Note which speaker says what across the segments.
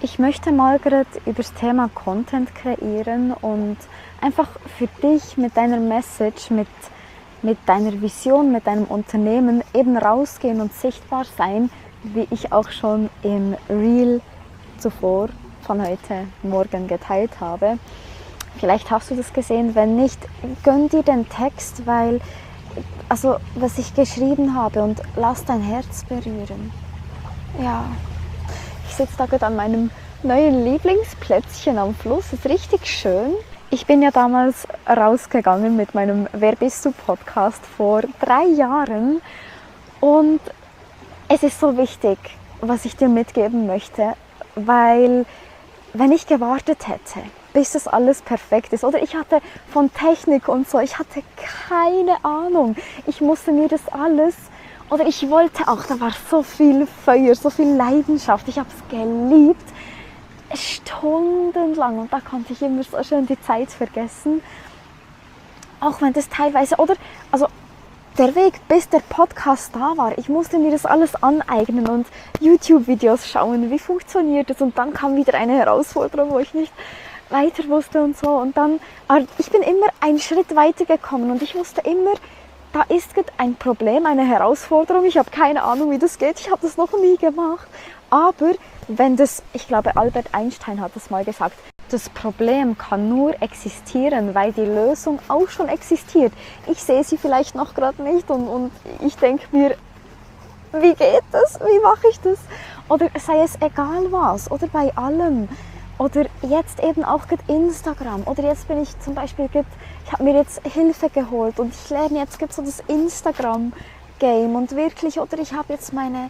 Speaker 1: Ich möchte mal gerade über das Thema Content kreieren und einfach für dich mit deiner Message, mit deiner Vision, mit deinem Unternehmen eben rausgehen und sichtbar sein, wie ich auch schon im Reel zuvor von heute Morgen geteilt habe. Vielleicht hast du das gesehen, wenn nicht, gönn dir den Text, weil, was ich geschrieben habe, und lass dein Herz berühren. Ja. Ich sitze da gerade an meinem neuen Lieblingsplätzchen am Fluss. Das ist richtig schön. Ich bin ja damals rausgegangen mit meinem Wer bist du Podcast vor 3 Jahren. Und es ist so wichtig, was ich dir mitgeben möchte, weil wenn ich gewartet hätte, bis das alles perfekt ist, oder ich hatte von Technik und so, ich hatte keine Ahnung. Ich musste mir das alles... Oder ich wollte auch, da war so viel Feuer, so viel Leidenschaft. Ich habe es geliebt, stundenlang. Und da konnte ich immer so schön die Zeit vergessen. Auch wenn das teilweise, der Weg, bis der Podcast da war, ich musste mir das alles aneignen und YouTube-Videos schauen, wie funktioniert das. Und dann kam wieder eine Herausforderung, wo ich nicht weiter wusste und so. Und dann, ich bin immer einen Schritt weiter gekommen und ich wusste immer, da ist ein Problem, eine Herausforderung. Ich habe keine Ahnung, wie das geht. Ich habe das noch nie gemacht. Aber ich glaube, Albert Einstein hat das mal gesagt, das Problem kann nur existieren, weil die Lösung auch schon existiert. Ich sehe sie vielleicht noch gerade nicht und ich denke mir, wie geht das? Wie mache ich das? Oder sei es egal was, oder bei allem. Oder jetzt eben auch Instagram. Oder jetzt bin ich zum Beispiel, ich habe mir jetzt Hilfe geholt und ich lerne jetzt so das Instagram-Game und wirklich, oder ich habe jetzt meine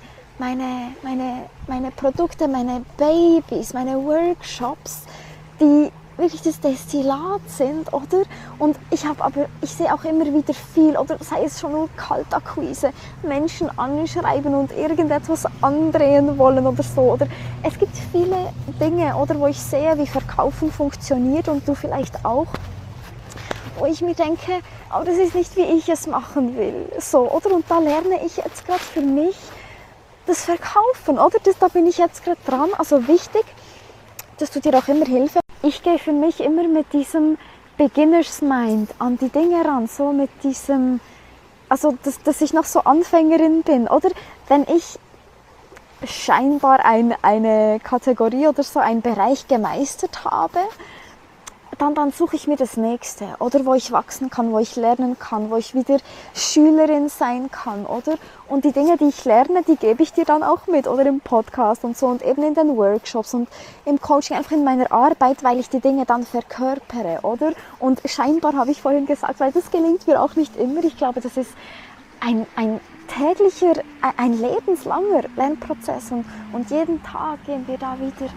Speaker 1: Produkte, meine Babys, meine Workshops, die wirklich das Destillat sind, oder? Und ich sehe auch immer wieder viel, oder sei es schon nur Kaltakquise, Menschen anschreiben und irgendetwas andrehen wollen oder so, oder es gibt viele Dinge, oder, wo ich sehe, wie Verkaufen funktioniert und du vielleicht auch, wo ich mir denke, aber das ist nicht, wie ich es machen will, so, oder? Und da lerne ich jetzt gerade für mich das Verkaufen, oder? Da bin ich jetzt gerade dran, also wichtig, dass du dir auch immer Hilfe. Ich gehe für mich immer mit diesem Beginners Mind an die Dinge ran, so mit diesem, dass ich noch so Anfängerin bin, oder? Wenn ich scheinbar eine Kategorie oder so einen Bereich gemeistert habe, dann suche ich mir das Nächste, oder wo ich wachsen kann, wo ich lernen kann, wo ich wieder Schülerin sein kann, oder? Und die Dinge, die ich lerne, die gebe ich dir dann auch mit, oder im Podcast und so und eben in den Workshops und im Coaching, einfach in meiner Arbeit, weil ich die Dinge dann verkörpere, oder? Und scheinbar habe ich vorhin gesagt, weil das gelingt mir auch nicht immer. Ich glaube, das ist ein täglicher, ein lebenslanger Lernprozess und jeden Tag gehen wir da wieder.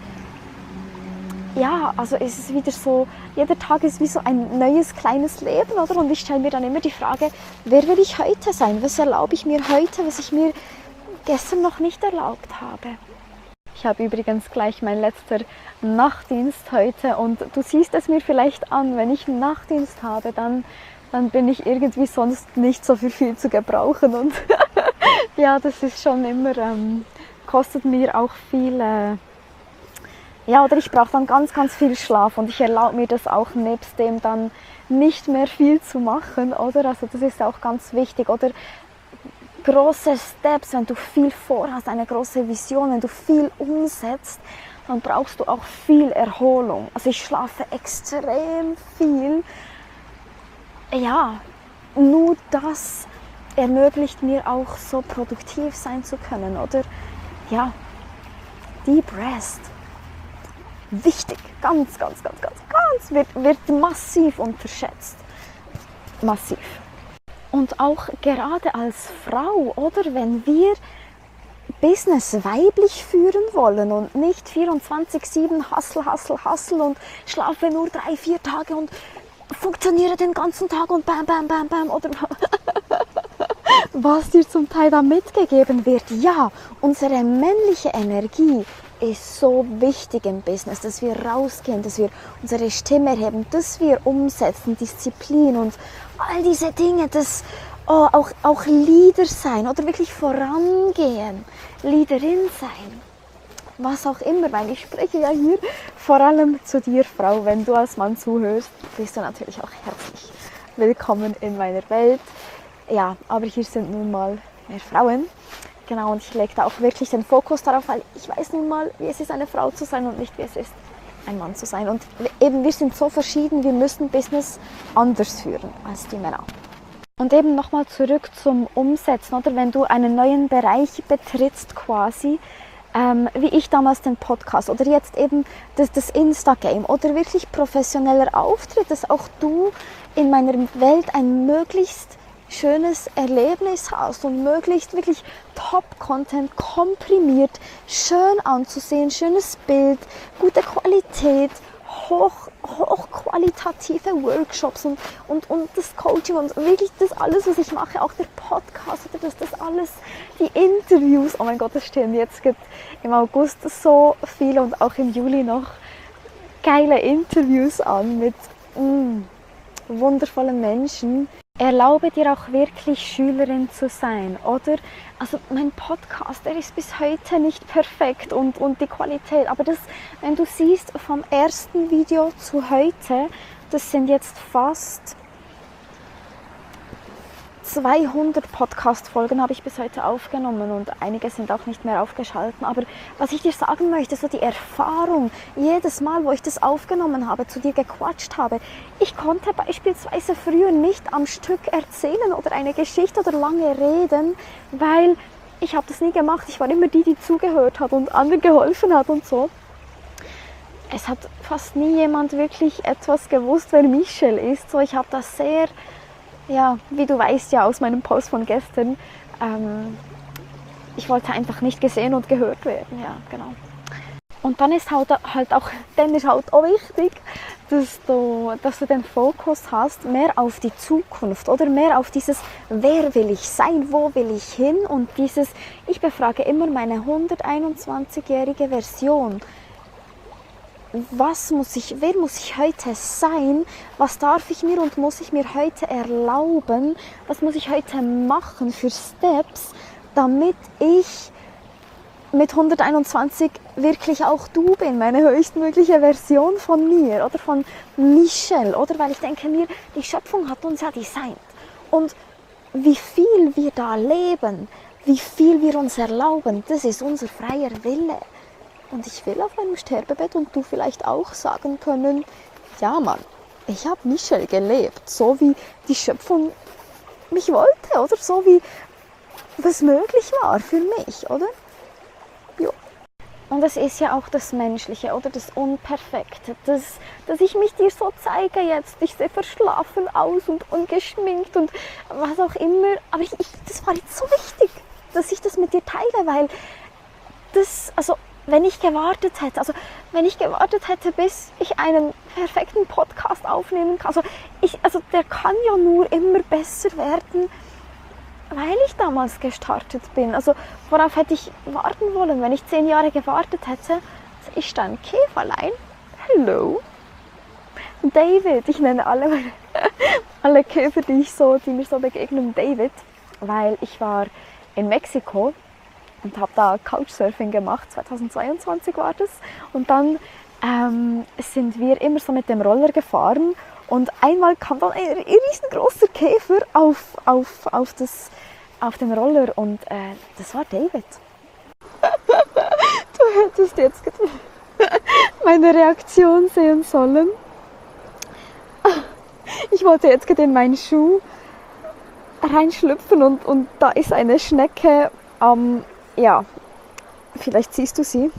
Speaker 1: Ja, also es ist wieder so, jeder Tag ist wie so ein neues kleines Leben, oder? Und ich stelle mir dann immer die Frage, wer will ich heute sein? Was erlaube ich mir heute, was ich mir gestern noch nicht erlaubt habe? Ich habe übrigens gleich meinen letzten Nachtdienst heute und du siehst es mir vielleicht an, wenn ich einen Nachtdienst habe, dann bin ich irgendwie sonst nicht so für viel zu gebrauchen und ja, das ist schon immer, kostet mir auch viel... Ja, oder ich brauche dann ganz, ganz viel Schlaf und ich erlaube mir das auch nebst dem dann nicht mehr viel zu machen, oder? Also das ist auch ganz wichtig, oder? Große Steps, wenn du viel vorhast, eine große Vision, wenn du viel umsetzt, dann brauchst du auch viel Erholung. Also ich schlafe extrem viel. Ja, nur das ermöglicht mir auch so produktiv sein zu können, oder? Ja, Deep Rest. Wichtig, ganz, wird massiv unterschätzt. Massiv. Und auch gerade als Frau, oder? Wenn wir Business weiblich führen wollen und nicht 24/7 Hustle und schlafe nur 3-4 Tage und funktioniere den ganzen Tag und bam, bam, bam, bam, oder was dir zum Teil da mitgegeben wird. Ja, unsere männliche Energie ist so wichtig im Business, dass wir rausgehen, dass wir unsere Stimme erheben, dass wir umsetzen, Disziplin und all diese Dinge, das auch Leader sein oder wirklich vorangehen, Leaderin sein. was auch immer, weil ich spreche ja hier vor allem zu dir, Frau. Wenn du als Mann zuhörst, bist du natürlich auch herzlich willkommen in meiner Welt. Ja, aber hier sind nun mal mehr Frauen. Genau, und ich lege da auch wirklich den Fokus darauf, weil ich weiß nun mal, wie es ist, eine Frau zu sein und nicht, wie es ist, ein Mann zu sein. Und eben, wir sind so verschieden, wir müssen Business anders führen als die Männer. Und eben nochmal zurück zum Umsetzen, oder wenn du einen neuen Bereich betrittst quasi, wie ich damals den Podcast oder jetzt eben das Insta-Game oder wirklich professioneller Auftritt, dass auch du in meiner Welt ein möglichst schönes Erlebnis hast und möglichst wirklich Top-Content, komprimiert, schön anzusehen, schönes Bild, gute Qualität, hochqualitative Workshops und das Coaching und wirklich das alles, was ich mache, auch der Podcast oder das alles, die Interviews, oh mein Gott, es stehen jetzt im August so viele und auch im Juli noch geile Interviews an mit wundervollen Menschen. Erlaube dir auch wirklich Schülerin zu sein, oder? Also mein Podcast, der ist bis heute nicht perfekt und die Qualität, aber das, wenn du siehst, vom ersten Video zu heute, das sind jetzt fast 200 Podcast-Folgen habe ich bis heute aufgenommen und einige sind auch nicht mehr aufgeschaltet. Aber was ich dir sagen möchte, so die Erfahrung, jedes Mal, wo ich das aufgenommen habe, zu dir gequatscht habe, ich konnte beispielsweise früher nicht am Stück erzählen oder eine Geschichte oder lange reden, weil ich habe das nie gemacht. Ich war immer die zugehört hat und anderen geholfen hat und so. Es hat fast nie jemand wirklich etwas gewusst, wer Michelle ist. So, ich habe das sehr... Ja, wie du weißt ja aus meinem Post von gestern, ich wollte einfach nicht gesehen und gehört werden, ja, genau. Und dann ist halt auch wichtig, dass du den Fokus hast, mehr auf die Zukunft oder mehr auf dieses, wer will ich sein, wo will ich hin und dieses, ich befrage immer meine 121-jährige Version. Wer muss ich heute sein, was darf ich mir und muss ich mir heute erlauben, was muss ich heute machen für Steps, damit ich mit 121 wirklich auch du bin, meine höchstmögliche Version von mir oder von Michelle, oder? Weil ich denke mir, die Schöpfung hat uns ja designt und wie viel wir da leben, wie viel wir uns erlauben, das ist unser freier Wille. Und ich will auf meinem Sterbebett und du vielleicht auch sagen können, ja Mann, ich habe Michelle gelebt, so wie die Schöpfung mich wollte, oder so wie was möglich war für mich, oder? Jo. Und es ist ja auch das Menschliche, oder das Unperfekte, dass ich mich dir so zeige jetzt, ich sehe verschlafen aus und ungeschminkt und was auch immer, aber das war jetzt so wichtig, dass ich das mit dir teile, weil wenn ich gewartet hätte, bis ich einen perfekten Podcast aufnehmen kann, der kann ja nur immer besser werden, weil ich damals gestartet bin. Also worauf hätte ich warten wollen, wenn ich 10 Jahre gewartet hätte? Also ich stand Käferlein. Hello. David, ich nenne alle Käfer, die mir so begegnen, David, weil ich war in Mexiko und habe da Couchsurfing gemacht, 2022 war das. Und dann sind wir immer so mit dem Roller gefahren und einmal kam dann ein riesengroßer Käfer auf den Roller und das war David. Du hättest jetzt meine Reaktion sehen sollen. Ich wollte jetzt in meinen Schuh reinschlüpfen und da ist eine Schnecke ja, vielleicht siehst du sie.